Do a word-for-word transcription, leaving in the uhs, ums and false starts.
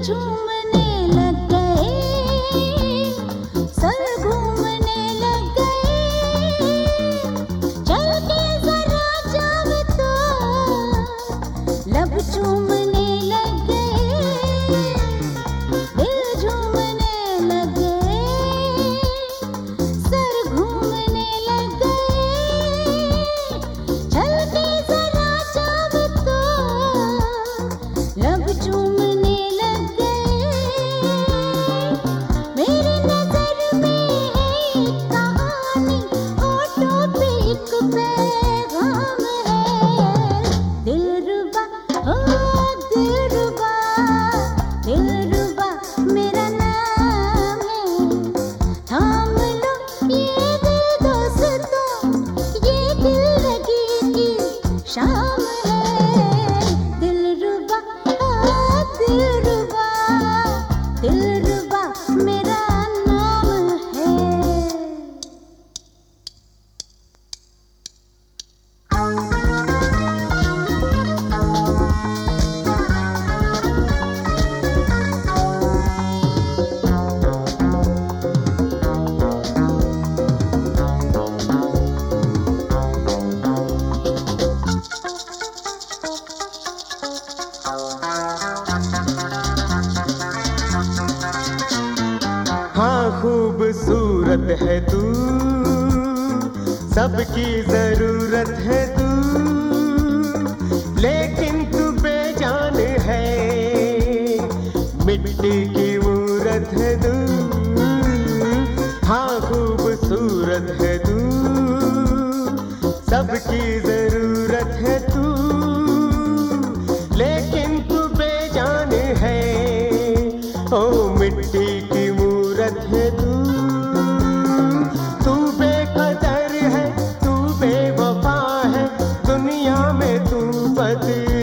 झूमने लग गए, सर घूमने लग गए। चल के जरा जाओ तो लब चूमने लग गए, दिल झूमने लग गए, सर घूमने लग गए। चल के जरा जाओ तो लब चूमने लग गए। मेरी नजर में है एक कहानी, होठों पे एक पैगाम है। दिलरुबा ओ दिलरुबा, दिलरुबा मेरा नाम है। थाम लो ये दिल दोस्तों, ये दिल लगी की शाम है। दिलरुबा ओ दिलरुबा, दिलरुबा मेरा नाम है। हाँ खूबसूरत है तू, सबकी जरूरत है तू, लेकिन तू बेजान है, मिट्टी की मूरत है तू। हाँ खूबसूरत है तू, सबकी जरूरत है तू, लेकिन तू बेजान है, ओ मिट्टी की मूरत है तू। तू बेकदर है, तू बेवफा है, दुनिया में तू बदल